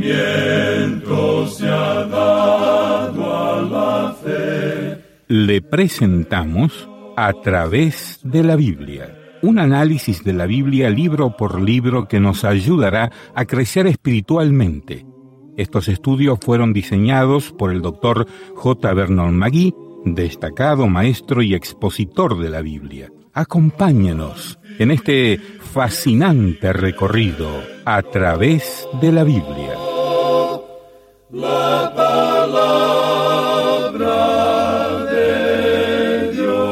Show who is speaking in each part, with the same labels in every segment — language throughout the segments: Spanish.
Speaker 1: nacimiento se ha dado a la fe.
Speaker 2: Le presentamos A través de la Biblia, un análisis de la Biblia libro por libro que nos ayudará a crecer espiritualmente. Estos estudios fueron diseñados por el Dr. J. Vernon McGee, destacado maestro y expositor de la Biblia. Acompáñenos en este fascinante recorrido a través de la Biblia.
Speaker 1: La palabra de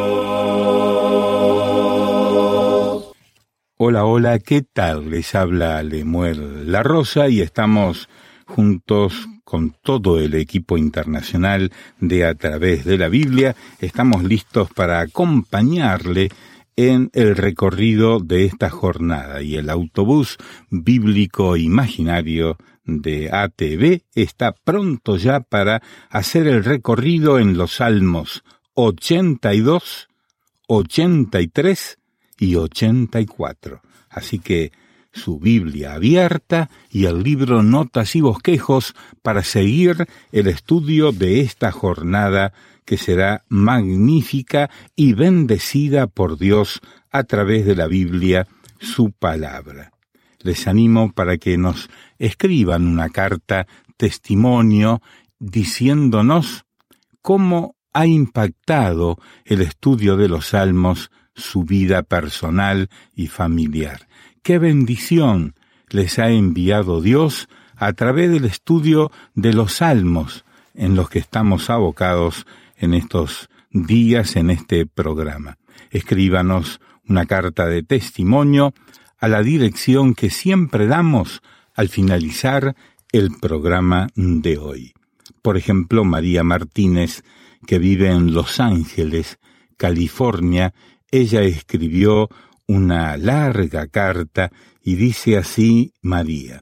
Speaker 1: Dios.
Speaker 2: Hola, hola, ¿qué tal? Les habla Lemuel La Rosa y estamos juntos con todo el equipo internacional de A través de la Biblia. Estamos listos para acompañarle en el recorrido de esta jornada, y el autobús bíblico imaginario de ATV está pronto ya para hacer el recorrido en los Salmos 82, 83 y 84. Así que su Biblia abierta y el libro Notas y Bosquejos para seguir el estudio de esta jornada que será magnífica y bendecida por Dios a través de la Biblia, su palabra. Les animo para que nos escriban una carta testimonio diciéndonos cómo ha impactado el estudio de los Salmos su vida personal y familiar. ¡Qué bendición les ha enviado Dios a través del estudio de los Salmos en los que estamos abocados en estos días en este programa! Escríbanos una carta de testimonio a la dirección que siempre damos al finalizar el programa de hoy. Por ejemplo, María Martínez, que vive en Los Ángeles, California, ella escribió una larga carta y dice así: María: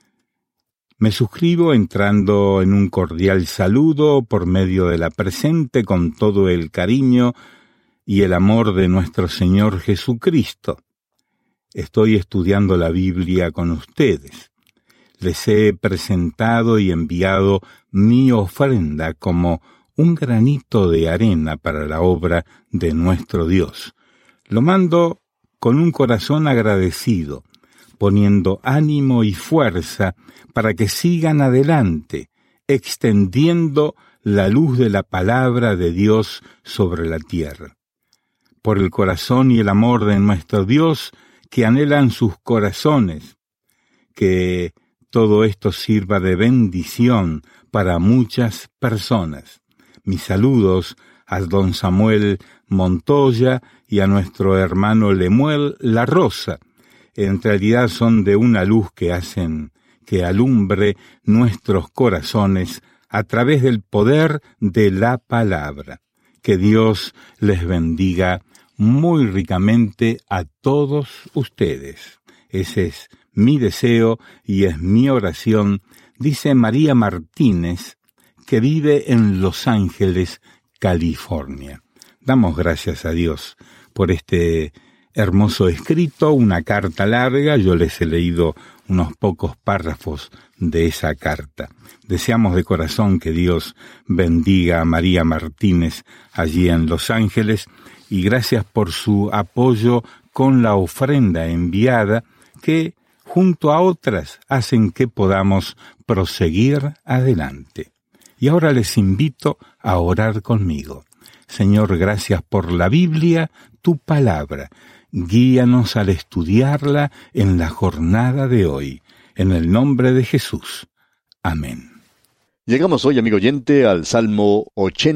Speaker 2: me suscribo entrando en un cordial saludo por medio de la presente con todo el cariño y el amor de nuestro Señor Jesucristo. Estoy estudiando la Biblia con ustedes. Les he presentado y enviado mi ofrenda como un granito de arena para la obra de nuestro Dios. Lo mando con un corazón agradecido, poniendo ánimo y fuerza para que sigan adelante, extendiendo la luz de la palabra de Dios sobre la tierra. Por el corazón y el amor de nuestro Dios que anhelan sus corazones, que todo esto sirva de bendición para muchas personas. Mis saludos a don Samuel Montoya y a nuestro hermano Lemuel La Rosa. En realidad son de una luz que hacen que alumbre nuestros corazones a través del poder de la palabra. Que Dios les bendiga muy ricamente a todos ustedes. Ese es mi deseo y es mi oración, dice María Martínez, que vive en Los Ángeles, California. Damos gracias a Dios por este hermoso escrito, una carta larga. Yo les he leído unos pocos párrafos de esa carta. Deseamos de corazón que Dios bendiga a María Martínez allí en Los Ángeles, y gracias por su apoyo con la ofrenda enviada que, junto a otras, hacen que podamos proseguir adelante. Y ahora les invito a orar conmigo. Señor, gracias por la Biblia, tu palabra. Guíanos al estudiarla en la jornada de hoy. En el nombre de Jesús. Amén.
Speaker 3: Llegamos hoy, amigo oyente, al Salmo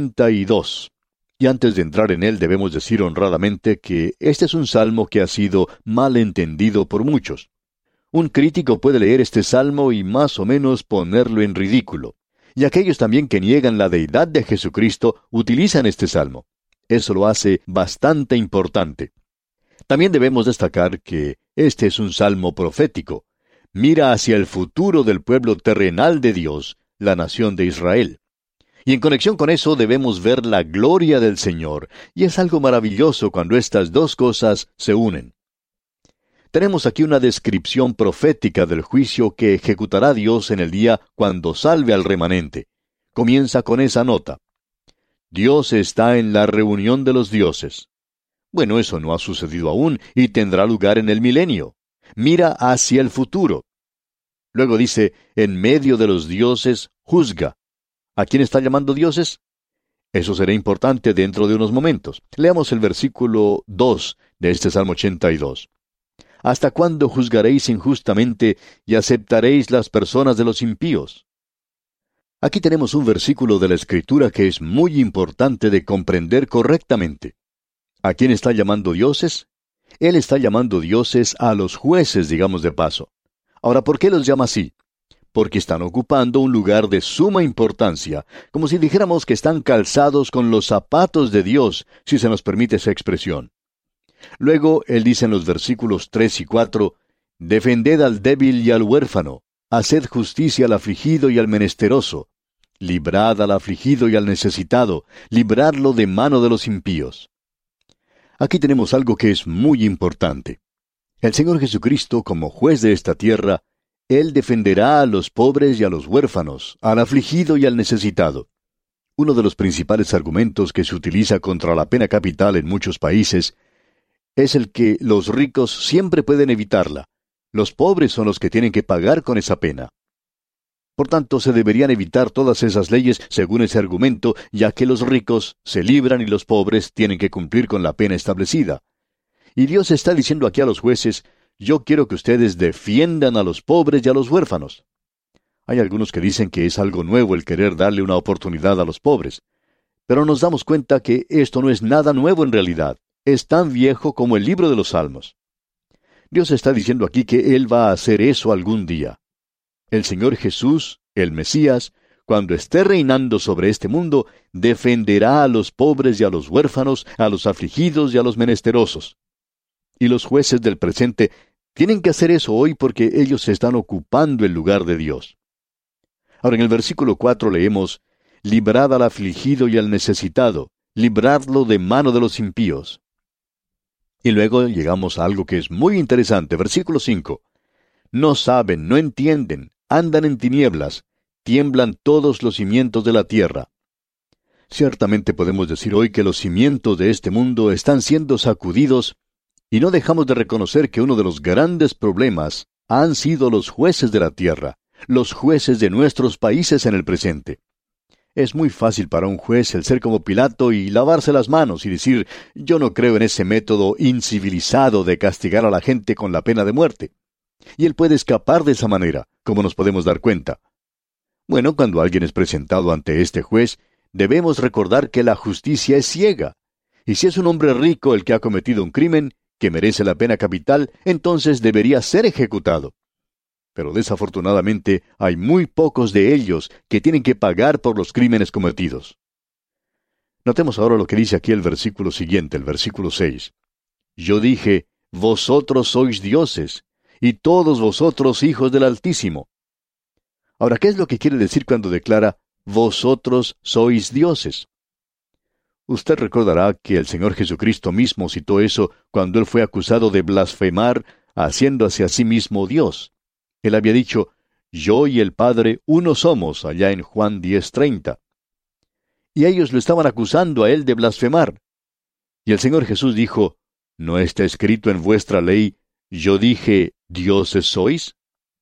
Speaker 3: 82. Y antes de entrar en él debemos decir honradamente que este es un salmo que ha sido mal entendido por muchos. Un crítico puede leer este salmo y más o menos ponerlo en ridículo. Y aquellos también que niegan la deidad de Jesucristo utilizan este salmo. Eso lo hace bastante importante. También debemos destacar que este es un salmo profético. Mira hacia el futuro del pueblo terrenal de Dios, la nación de Israel. Y en conexión con eso debemos ver la gloria del Señor, y es algo maravilloso cuando estas dos cosas se unen. Tenemos aquí una descripción profética del juicio que ejecutará Dios en el día cuando salve al remanente. Comienza con esa nota. Dios está en la reunión de los dioses. Bueno, eso no ha sucedido aún y tendrá lugar en el milenio. Mira hacia el futuro. Luego dice, en medio de los dioses, juzga. ¿A quién está llamando dioses? Eso será importante dentro de unos momentos. Leamos el versículo 2 de este Salmo 82. ¿Hasta cuándo juzgaréis injustamente y aceptaréis las personas de los impíos? Aquí tenemos un versículo de la Escritura que es muy importante de comprender correctamente. ¿A quién está llamando dioses? Él está llamando dioses a los jueces, digamos de paso. Ahora, ¿por qué los llama así? Porque están ocupando un lugar de suma importancia, como si dijéramos que están calzados con los zapatos de Dios, si se nos permite esa expresión. Luego, él dice en los versículos 3 y 4, «Defended al débil y al huérfano, haced justicia al afligido y al menesteroso, librad al afligido y al necesitado, libradlo de mano de los impíos». Aquí tenemos algo que es muy importante. El Señor Jesucristo, como juez de esta tierra, Él defenderá a los pobres y a los huérfanos, al afligido y al necesitado. Uno de los principales argumentos que se utiliza contra la pena capital en muchos países es el que los ricos siempre pueden evitarla. Los pobres son los que tienen que pagar con esa pena. Por tanto, se deberían evitar todas esas leyes según ese argumento, ya que los ricos se libran y los pobres tienen que cumplir con la pena establecida. Y Dios está diciendo aquí a los jueces, yo quiero que ustedes defiendan a los pobres y a los huérfanos. Hay algunos que dicen que es algo nuevo el querer darle una oportunidad a los pobres. Pero nos damos cuenta que esto no es nada nuevo en realidad. Es tan viejo como el libro de los Salmos. Dios está diciendo aquí que Él va a hacer eso algún día. El Señor Jesús, el Mesías, cuando esté reinando sobre este mundo, defenderá a los pobres y a los huérfanos, a los afligidos y a los menesterosos. Y los jueces del presente tienen que hacer eso hoy porque ellos están ocupando el lugar de Dios. Ahora en el versículo 4 leemos, «Librad al afligido y al necesitado, libradlo de mano de los impíos». Y luego llegamos a algo que es muy interesante, versículo 5. «No saben, no entienden, andan en tinieblas, tiemblan todos los cimientos de la tierra». Ciertamente podemos decir hoy que los cimientos de este mundo están siendo sacudidos, y no dejamos de reconocer que uno de los grandes problemas han sido los jueces de la tierra, los jueces de nuestros países en el presente. Es muy fácil para un juez el ser como Pilato y lavarse las manos y decir, yo no creo en ese método incivilizado de castigar a la gente con la pena de muerte. Y él puede escapar de esa manera, como nos podemos dar cuenta. Bueno, cuando alguien es presentado ante este juez, debemos recordar que la justicia es ciega. Y si es un hombre rico el que ha cometido un crimen, que merece la pena capital, entonces debería ser ejecutado. Pero desafortunadamente hay muy pocos de ellos que tienen que pagar por los crímenes cometidos. Notemos ahora lo que dice aquí el versículo siguiente, el versículo 6. Yo dije, vosotros sois dioses, y todos vosotros hijos del Altísimo. Ahora, ¿qué es lo que quiere decir cuando declara, vosotros sois dioses? Usted recordará que el Señor Jesucristo mismo citó eso cuando Él fue acusado de blasfemar, haciéndose a sí mismo Dios. Él había dicho, yo y el Padre uno somos, allá en Juan 10:30. Y ellos lo estaban acusando a Él de blasfemar. Y el Señor Jesús dijo, ¿no está escrito en vuestra ley, yo dije, dioses sois?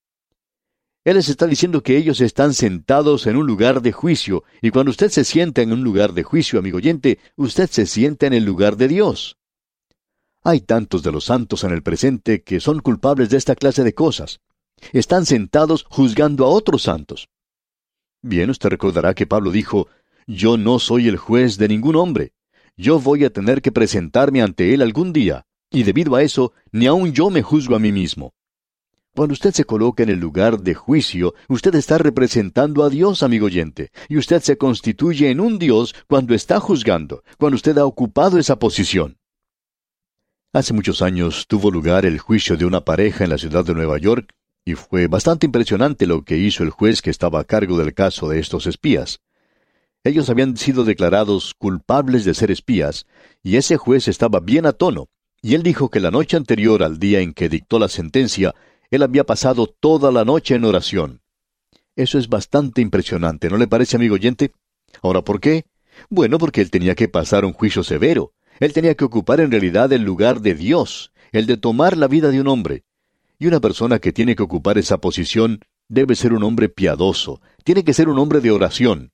Speaker 3: Él les está diciendo que ellos están sentados en un lugar de juicio, y cuando usted se sienta en un lugar de juicio, amigo oyente, usted se sienta en el lugar de Dios. Hay tantos de los santos en el presente que son culpables de esta clase de cosas. Están sentados juzgando a otros santos. Bien, usted recordará que Pablo dijo, yo no soy el juez de ningún hombre. Yo voy a tener que presentarme ante él algún día, y debido a eso, ni aun yo me juzgo a mí mismo. Cuando usted se coloca en el lugar de juicio, usted está representando a Dios, amigo oyente, y usted se constituye en un Dios cuando está juzgando, cuando usted ha ocupado esa posición. Hace muchos años tuvo lugar el juicio de una pareja en la ciudad de Nueva York, y fue bastante impresionante lo que hizo el juez que estaba a cargo del caso de estos espías. Ellos habían sido declarados culpables de ser espías, y ese juez estaba bien a tono, Y él dijo que la noche anterior al día en que dictó la sentencia, él había pasado toda la noche en oración. Eso es bastante impresionante, ¿no le parece, amigo oyente? Ahora, ¿por qué? Bueno, porque él tenía que pasar un juicio severo. Él tenía que ocupar en realidad el lugar de Dios, el de tomar la vida de un hombre. Y una persona que tiene que ocupar esa posición debe ser un hombre piadoso, tiene que ser un hombre de oración.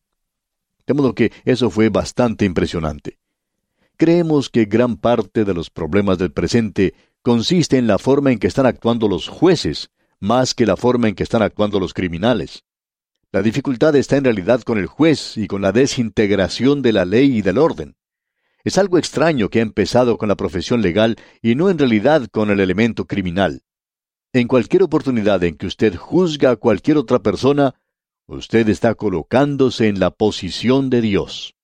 Speaker 3: De modo que eso fue bastante impresionante. Creemos que gran parte de los problemas del presente consiste en la forma en que están actuando los jueces, más que la forma en que están actuando los criminales. La dificultad está en realidad con el juez y con la desintegración de la ley y del orden. Es algo extraño que ha empezado con la profesión legal y no en realidad con el elemento criminal. En cualquier oportunidad en que usted juzga a cualquier otra persona, usted está colocándose en la posición de Dios.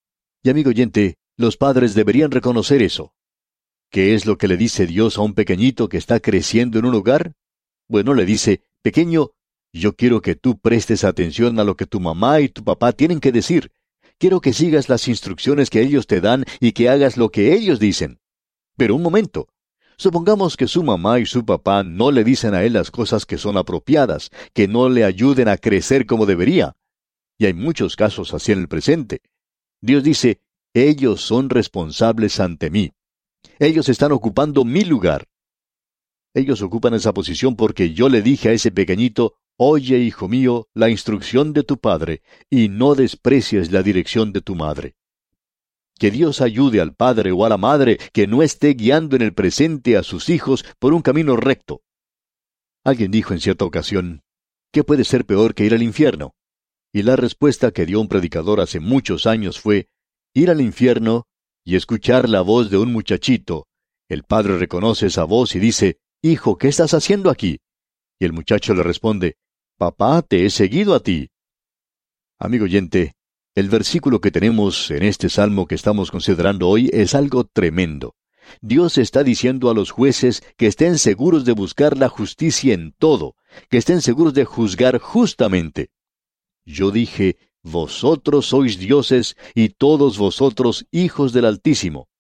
Speaker 3: Y amigo oyente, los padres deberían reconocer eso. ¿Qué es lo que le dice Dios a un pequeñito que está creciendo en un hogar? Bueno, le dice, pequeño, yo quiero que tú prestes atención a lo que tu mamá y tu papá tienen que decir. Quiero que sigas las instrucciones que ellos te dan y que hagas lo que ellos dicen. Pero un momento. Supongamos que su mamá y su papá no le dicen a él las cosas que son apropiadas, que no le ayuden a crecer como debería. Y hay muchos casos así en el presente. Dios dice, ellos son responsables ante mí. Ellos están ocupando mi lugar. Ellos ocupan esa posición porque yo le dije a ese pequeñito, oye, hijo mío, la instrucción de tu padre, y no desprecies la dirección de tu madre. Que Dios ayude al padre o a la madre que no esté guiando en el presente a sus hijos por un camino recto. Alguien dijo en cierta ocasión, ¿qué puede ser peor que ir al infierno? Y la respuesta que dio un predicador hace muchos años fue, ir al infierno y escuchar la voz de un muchachito. El padre reconoce esa voz y dice, hijo, ¿qué estás haciendo aquí? Y el muchacho le responde, papá, te he seguido a ti. Amigo oyente, el versículo que tenemos en este salmo que estamos considerando hoy es algo tremendo. Dios está diciendo a los jueces que estén seguros de buscar la justicia en todo, que estén seguros de juzgar justamente. Yo dije, vosotros sois dioses y todos vosotros hijos del Altísimo.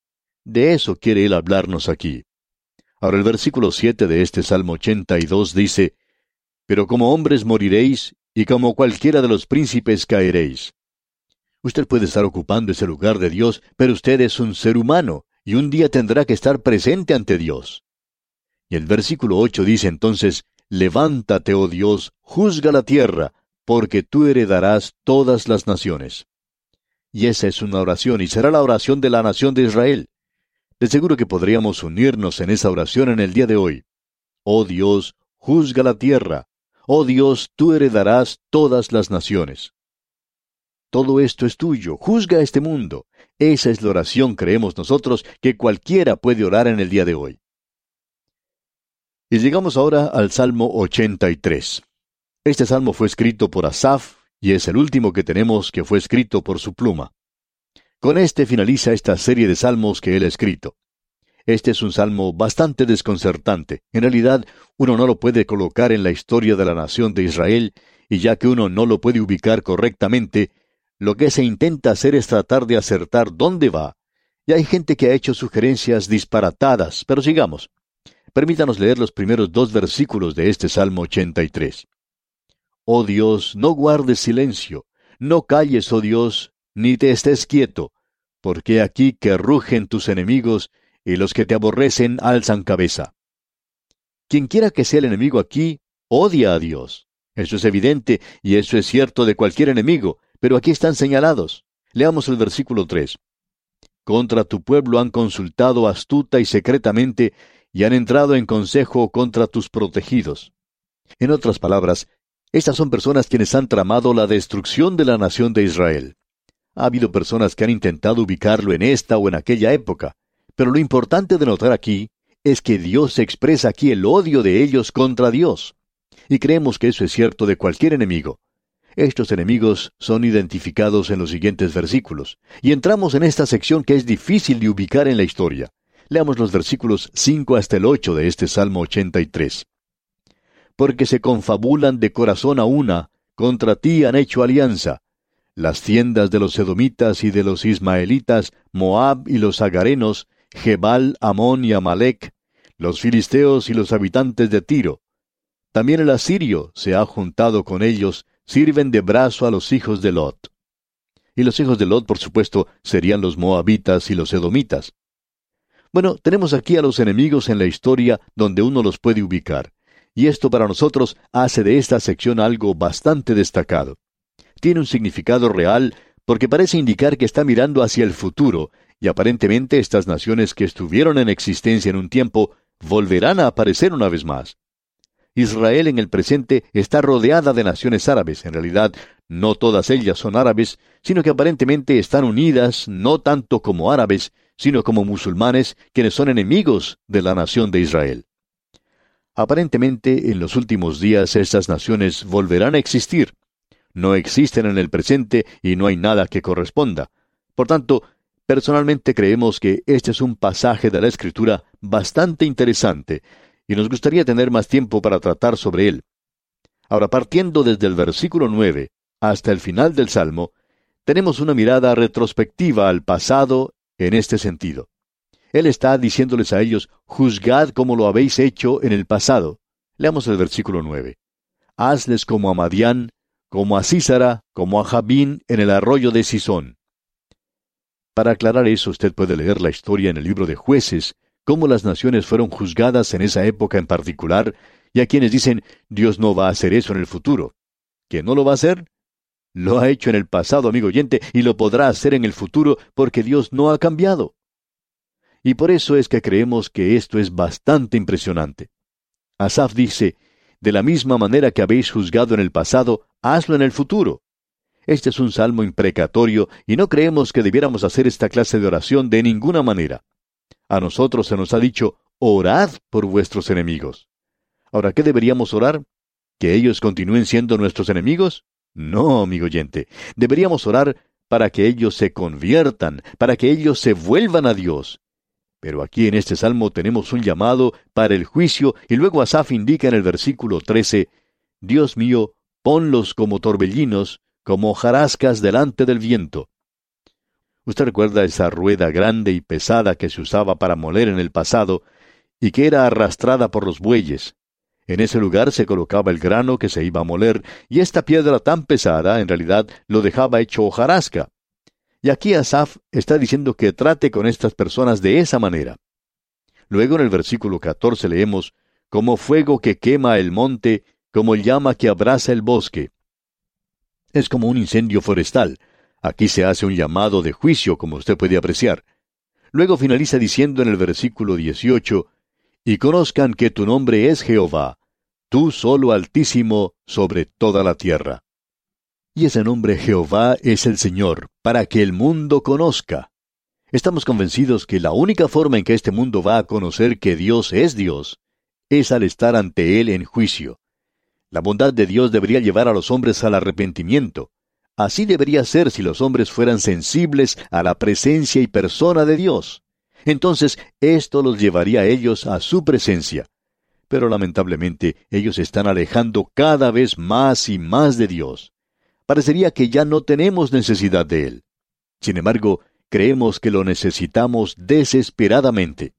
Speaker 3: De eso quiere él hablarnos aquí. Ahora el versículo 7 de este Salmo 82 dice, pero como hombres moriréis, y como cualquiera de los príncipes caeréis. Usted puede estar ocupando ese lugar de Dios, pero usted es un ser humano, y un día tendrá que estar presente ante Dios. Y el versículo 8 dice entonces, levántate, oh Dios, juzga la tierra, porque tú heredarás todas las naciones. Y esa es una oración, y será la oración de la nación de Israel. De seguro que podríamos unirnos en esa oración en el día de hoy. Oh Dios, juzga la tierra. Oh Dios, tú heredarás todas las naciones. Todo esto es tuyo, juzga este mundo. Esa es la oración, creemos nosotros, que cualquiera puede orar en el día de hoy. Y llegamos ahora al Salmo 83. Este salmo fue escrito por Asaf, y es el último que tenemos que fue escrito por su pluma. Con este finaliza esta serie de salmos que él ha escrito. Este es un salmo bastante desconcertante. En realidad, uno no lo puede colocar en la historia de la nación de Israel, y ya que uno no lo puede ubicar correctamente, lo que se intenta hacer es tratar de acertar dónde va. Y hay gente que ha hecho sugerencias disparatadas, pero sigamos. Permítanos leer los primeros 2 versículos de este Salmo 83. Oh Dios, no guardes silencio, no calles, oh Dios, ni te estés quieto, porque aquí que rugen tus enemigos, y los que te aborrecen alzan cabeza. Quienquiera que sea el enemigo aquí, odia a Dios. Eso es evidente, y eso es cierto de cualquier enemigo, pero aquí están señalados. Leamos el versículo 3. Contra tu pueblo han consultado astuta y secretamente, y han entrado en consejo contra tus protegidos. En otras palabras, estas son personas quienes han tramado la destrucción de la nación de Israel. Ha habido personas que han intentado ubicarlo en esta o en aquella época, pero lo importante de notar aquí es que Dios expresa aquí el odio de ellos contra Dios. Y creemos que eso es cierto de cualquier enemigo. Estos enemigos son identificados en los siguientes versículos, y entramos en esta sección que es difícil de ubicar en la historia. Leamos los versículos 5 hasta el 8 de este Salmo 83. Porque se confabulan de corazón a una, contra ti han hecho alianza. Las tiendas de los edomitas y de los ismaelitas, Moab y los agarenos, Gebal, Amón y Amalec, los filisteos y los habitantes de Tiro. También el asirio se ha juntado con ellos, sirven de brazo a los hijos de Lot. Y los hijos de Lot, por supuesto, serían los moabitas y los edomitas. Bueno, tenemos aquí a los enemigos en la historia donde uno los puede ubicar. Y esto para nosotros hace de esta sección algo bastante destacado. Tiene un significado real porque parece indicar que está mirando hacia el futuro, y aparentemente estas naciones que estuvieron en existencia en un tiempo volverán a aparecer una vez más. Israel en el presente está rodeada de naciones árabes. En realidad, no todas ellas son árabes, sino que aparentemente están unidas no tanto como árabes, sino como musulmanes, quienes son enemigos de la nación de Israel. Aparentemente, en los últimos días estas naciones volverán a existir. No existen en el presente y no hay nada que corresponda. Por tanto, personalmente creemos que este es un pasaje de la Escritura bastante interesante, y nos gustaría tener más tiempo para tratar sobre él. Ahora, partiendo desde el versículo 9 hasta el final del Salmo, tenemos una mirada retrospectiva al pasado en este sentido. Él está diciéndoles a ellos, juzgad como lo habéis hecho en el pasado. Leamos el versículo 9. Hazles como a Madián, como a Sísara, como a Jabín en el arroyo de Sisón. Para aclarar eso, usted puede leer la historia en el libro de Jueces, cómo las naciones fueron juzgadas en esa época en particular, y a quienes dicen, Dios no va a hacer eso en el futuro. ¿Que no lo va a hacer? Lo ha hecho en el pasado, amigo oyente, y lo podrá hacer en el futuro, porque Dios no ha cambiado. Y por eso es que creemos que esto es bastante impresionante. Asaf dice, de la misma manera que habéis juzgado en el pasado, hazlo en el futuro. Este es un salmo imprecatorio, y no creemos que debiéramos hacer esta clase de oración de ninguna manera. A nosotros se nos ha dicho, orad por vuestros enemigos. Ahora, ¿qué deberíamos orar? ¿Que ellos continúen siendo nuestros enemigos? No, amigo oyente. Deberíamos orar para que ellos se conviertan, para que ellos se vuelvan a Dios. Pero aquí en este salmo tenemos un llamado para el juicio, y luego Asaf indica en el versículo 13, Dios mío, ponlos como torbellinos, como hojarascas delante del viento. Usted recuerda esa rueda grande y pesada que se usaba para moler en el pasado, y que era arrastrada por los bueyes. En ese lugar se colocaba el grano que se iba a moler, y esta piedra tan pesada, en realidad, lo dejaba hecho hojarasca. Y aquí Asaf está diciendo que trate con estas personas de esa manera. Luego en el versículo 14 leemos, como fuego que quema el monte, como llama que abrasa el bosque. Es como un incendio forestal. Aquí se hace un llamado de juicio, como usted puede apreciar. Luego finaliza diciendo en el versículo 18, y conozcan que tu nombre es Jehová, tú solo Altísimo sobre toda la tierra. Y ese nombre Jehová es el Señor, para que el mundo conozca. Estamos convencidos que la única forma en que este mundo va a conocer que Dios es al estar ante Él en juicio. La bondad de Dios debería llevar a los hombres al arrepentimiento. Así debería ser si los hombres fueran sensibles a la presencia y persona de Dios. Entonces, esto los llevaría a ellos a su presencia. Pero lamentablemente, ellos se están alejando cada vez más y más de Dios. Parecería que ya no tenemos necesidad de Él. Sin embargo, creemos que lo necesitamos desesperadamente.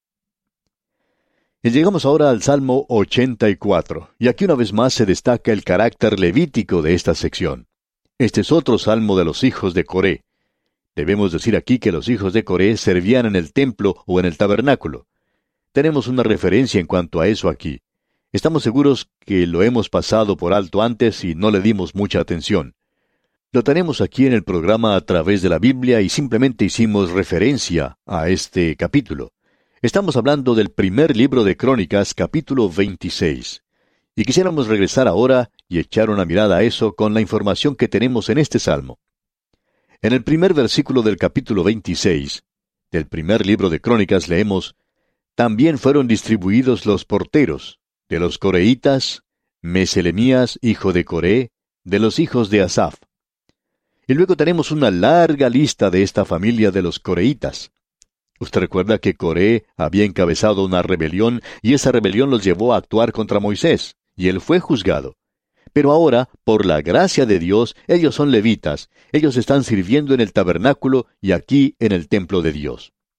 Speaker 3: Y llegamos ahora al Salmo 84, y aquí una vez más se destaca el carácter levítico de esta sección. Este es otro salmo de los hijos de Coré. Debemos decir aquí que los hijos de Coré servían en el templo o en el tabernáculo. Tenemos una referencia en cuanto a eso aquí. Estamos seguros que lo hemos pasado por alto antes y no le dimos mucha atención. Lo tenemos aquí en el programa a través de la Biblia y simplemente hicimos referencia a este capítulo. Estamos hablando del primer libro de Crónicas, capítulo 26. Y quisiéramos regresar ahora y echar una mirada a eso con la información que tenemos en este salmo. En el primer versículo del capítulo 26, del primer libro de Crónicas leemos, también fueron distribuidos los porteros, de los coreitas, Meselemías, hijo de Coré, de los hijos de Asaf. Y luego tenemos una larga lista de esta familia de los coreitas. Usted recuerda que Coré había encabezado una rebelión y esa rebelión los llevó a actuar contra Moisés, y él fue juzgado. Pero ahora, por la gracia de Dios, ellos son levitas, ellos están sirviendo en el tabernáculo y aquí en el templo de Dios.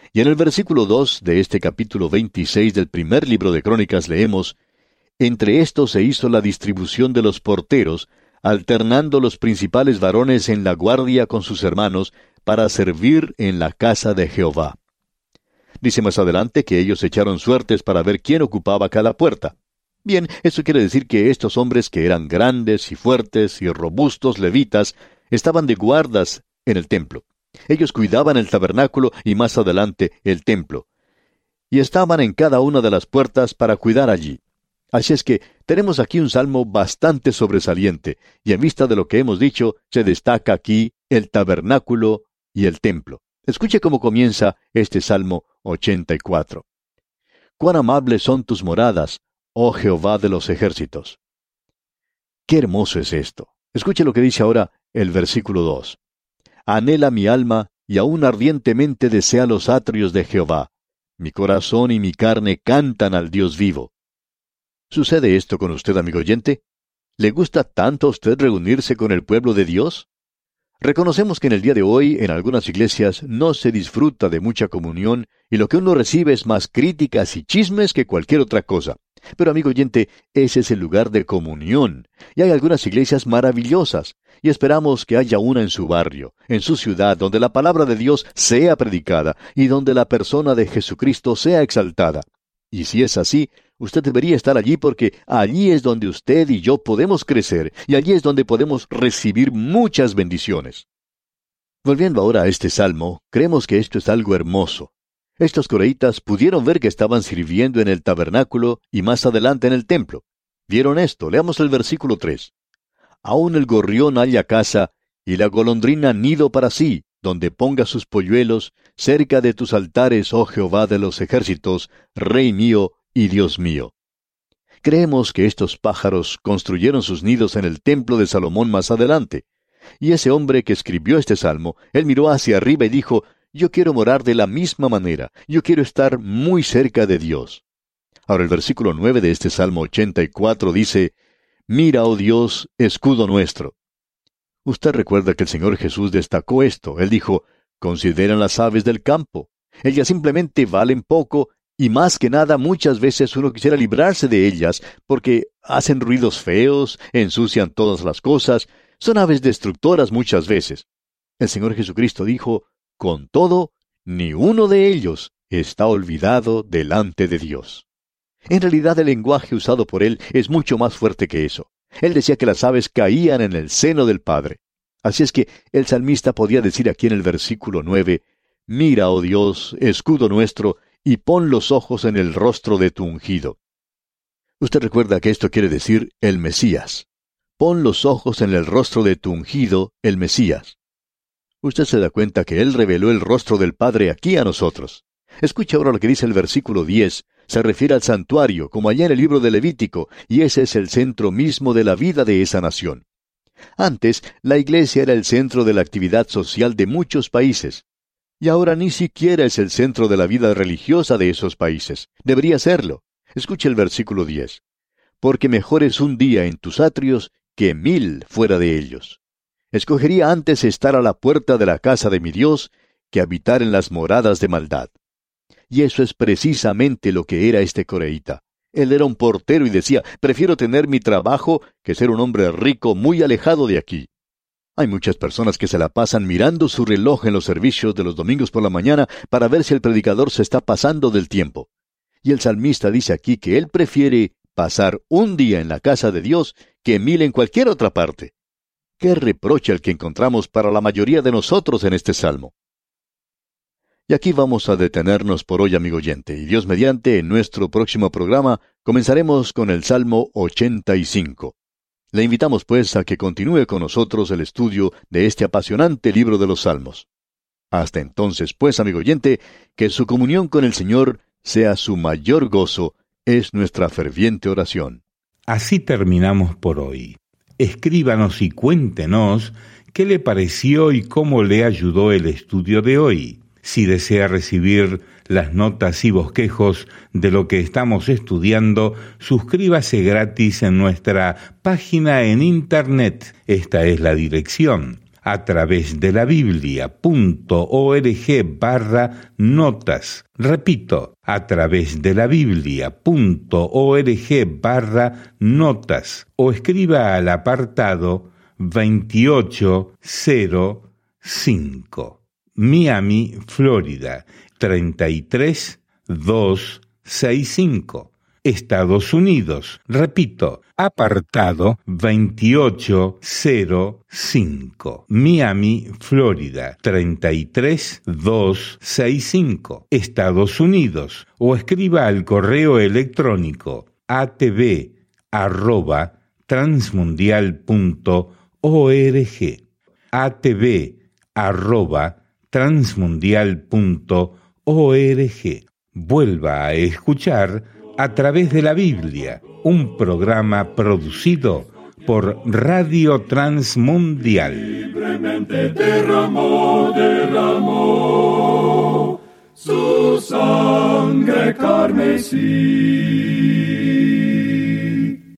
Speaker 3: Y en el versículo 2 de este capítulo 26 del primer libro de Crónicas leemos: Entre estos se hizo la distribución de los porteros, alternando los principales varones en la guardia con sus hermanos, para servir en la casa de Jehová. Dice más adelante que ellos echaron suertes para ver quién ocupaba cada puerta. Bien, eso quiere decir que estos hombres, que eran grandes y fuertes y robustos levitas, estaban de guardas en el templo. Ellos cuidaban el tabernáculo y más adelante el templo. Y estaban en cada una de las puertas para cuidar allí. Así es que tenemos aquí un salmo bastante sobresaliente, y en vista de lo que hemos dicho, se destaca aquí el tabernáculo y el templo. Escuche cómo comienza este Salmo 84. Cuán amables son tus moradas, oh Jehová de los ejércitos. Qué hermoso es esto. Escuche lo que dice ahora el versículo 2. Anhela mi alma, y aún ardientemente desea los atrios de Jehová. Mi corazón y mi carne cantan al Dios vivo. ¿Sucede esto con usted, amigo oyente? ¿Le gusta tanto a usted reunirse con el pueblo de Dios? Reconocemos que en el día de hoy, en algunas iglesias, no se disfruta de mucha comunión, y lo que uno recibe es más críticas y chismes que cualquier otra cosa. Pero, amigo oyente, ese es el lugar de comunión, y hay algunas iglesias maravillosas, y esperamos que haya una en su barrio, en su ciudad, donde la palabra de Dios sea predicada, y donde la persona de Jesucristo sea exaltada. Y si es así, usted debería estar allí, porque allí es donde usted y yo podemos crecer, y allí es donde podemos recibir muchas bendiciones. Volviendo ahora a este salmo, creemos que esto es algo hermoso. Estos coreitas pudieron ver que estaban sirviendo en el tabernáculo y más adelante en el templo. ¿Vieron esto? Leamos el versículo 3. Aún el gorrión halla casa, y la golondrina nido para sí, donde ponga sus polluelos, cerca de tus altares, oh Jehová de los ejércitos, Rey mío y Dios mío. Creemos que estos pájaros construyeron sus nidos en el templo de Salomón más adelante. Y ese hombre que escribió este salmo, él miró hacia arriba y dijo: yo quiero morar de la misma manera, yo quiero estar muy cerca de Dios. Ahora el versículo 9 de este Salmo 84 dice: Mira, oh Dios, escudo nuestro. Usted recuerda que el Señor Jesús destacó esto. Él dijo: consideran las aves del campo. Ellas simplemente valen poco, y más que nada muchas veces uno quisiera librarse de ellas, porque hacen ruidos feos, ensucian todas las cosas, son aves destructoras muchas veces. El Señor Jesucristo dijo: con todo, ni uno de ellos está olvidado delante de Dios. En realidad el lenguaje usado por él es mucho más fuerte que eso. Él decía que las aves caían en el seno del Padre. Así es que el salmista podía decir aquí en el versículo 9, Mira, oh Dios, escudo nuestro, y pon los ojos en el rostro de tu ungido. Usted recuerda que esto quiere decir el Mesías. Pon los ojos en el rostro de tu ungido, el Mesías. Usted se da cuenta que Él reveló el rostro del Padre aquí a nosotros. Escucha ahora lo que dice el versículo 10. Se refiere al santuario, como allá en el libro de Levítico, y ese es el centro mismo de la vida de esa nación. Antes, la iglesia era el centro de la actividad social de muchos países. Y ahora ni siquiera es el centro de la vida religiosa de esos países. Debería serlo. Escuche el versículo 10. Porque mejor es un día en tus atrios que 1000 fuera de ellos. Escogería antes estar a la puerta de la casa de mi Dios que habitar en las moradas de maldad. Y eso es precisamente lo que era este coreíta. Él era un portero y decía: prefiero tener mi trabajo que ser un hombre rico muy alejado de aquí. Hay muchas personas que se la pasan mirando su reloj en los servicios de los domingos por la mañana para ver si el predicador se está pasando del tiempo. Y el salmista dice aquí que él prefiere pasar un día en la casa de Dios que 1000 en cualquier otra parte. ¡Qué reproche el que encontramos para la mayoría de nosotros en este salmo! Y aquí vamos a detenernos por hoy, amigo oyente, y Dios mediante, en nuestro próximo programa, comenzaremos con el Salmo 85. Le invitamos, pues, a que continúe con nosotros el estudio de este apasionante libro de los Salmos. Hasta entonces, pues, amigo oyente, que su comunión con el Señor sea su mayor gozo, es nuestra ferviente oración.
Speaker 2: Así terminamos por hoy. Escríbanos y cuéntenos qué le pareció y cómo le ayudó el estudio de hoy. Si desea recibir las notas y bosquejos de lo que estamos estudiando, suscríbase gratis en nuestra página en internet. Esta es la dirección: a través de la Biblia.org/notas. Repito, a través de la Biblia.org/notas o escriba al apartado 2805, Miami, Florida 33265. Estados Unidos. Repito, apartado 2805, Miami, Florida 33265, Estados Unidos. O escriba al correo electrónico atv@transmundial.org, atv@transmundial.org. Vuelva a escuchar A través de la Biblia, un programa producido por Radio Transmundial.
Speaker 1: Libremente derramó su sangre carmesí.